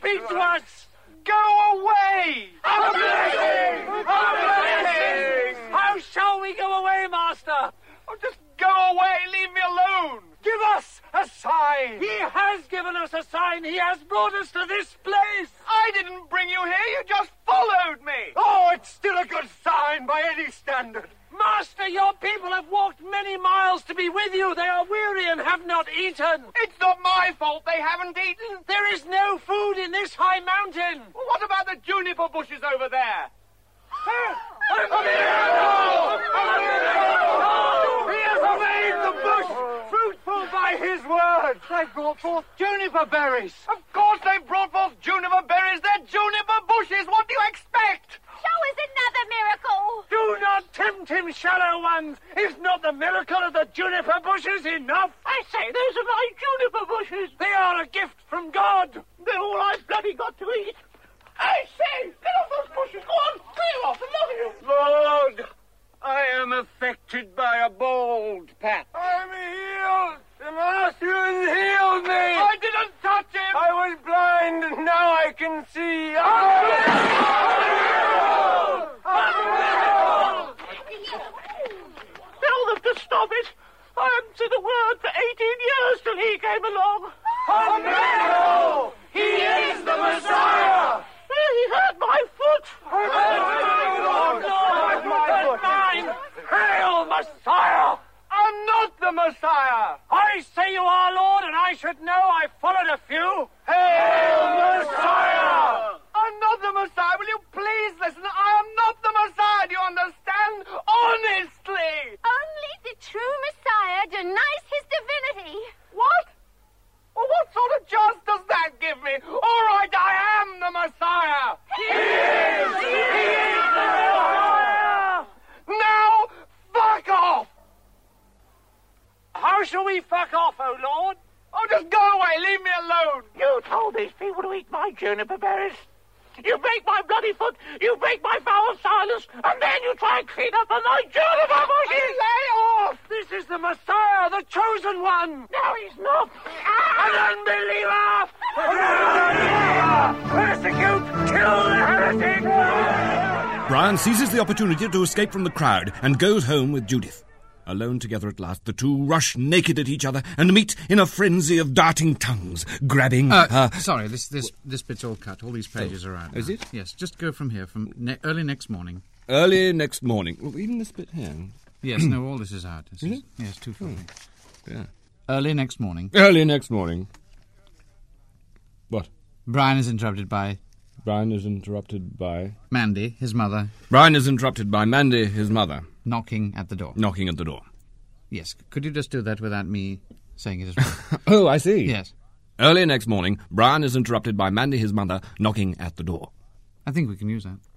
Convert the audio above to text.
speak to us! Go away! A blessing! A blessing! How shall we go away, Master? Oh, just go away, leave me alone! Give us a sign! He has given us a sign! He has brought us to this place! I didn't bring you here, you just followed me! Oh, it's still a good sign by any standard. Master, your people have walked many miles to be with you. They are weary and have not eaten. It's not my fault they haven't eaten. There is no food in this high mountain. Well, what about the juniper bushes over there? A miracle! A miracle! He has made the bush fruitful by his word. They brought forth juniper berries. Of course they've brought forth juniper berries. They're juniper bushes. What do you expect? Show us another miracle. Do not tempt him, shallow ones. Is not the miracle of the juniper bushes enough? I say, those are my juniper bushes. They are a gift from God. They're all I've bloody got to eat. I say, get off those bushes. Go on, clear off, enough of you. Lord, I am affected by a bald patch. I'm healed. The Master has healed me. I didn't touch him. I was blind and now I can see. Tell them to stop it. I haven't said a word for 18 years till he came along. A miracle! He is the Messiah! He hurt my foot. Mine. Hail, Messiah! I'm not the Messiah. I say you are, Lord, and I should know. I followed a few. Hail, Messiah! I'm not the Messiah. Will you please listen? I am not the Messiah. Do you understand? Honestly. Only the true Messiah denies his divinity. What? Well, what sort of chance does that give me? All right, I am the Messiah. He is the Messiah! Now, fuck off. How shall we fuck off, O Lord? Oh, just go away. Leave me alone. You told these people to eat my juniper berries. You break my bloody foot, you break my foul silence, and then you try and clean up on my juniper bushes. Lay off. This is the Messiah, the chosen one. No, he's not. An unbeliever. Persecute, kill the heretic. Brian seizes the opportunity to escape from the crowd and goes home with Judith. Alone together at last, the two rush naked at each other and meet in a frenzy of darting tongues, grabbing... Sorry, this bit's all cut. All these pages are out. Is it? Yes, just go from here, from early next morning. Early next morning. Well, even this bit here. Yes, no, all this is out. Is it? Yes, too funny. Yeah. Early next morning. Early next morning. What? Brian is interrupted by... Brian is interrupted by... Mandy, his mother. Brian is interrupted by Mandy, his mother. Knocking at the door. Knocking at the door. Yes, could you just do that without me saying it as well? Oh, I see. Yes. Early next morning, Brian is interrupted by Mandy, his mother, knocking at the door. I think we can use that.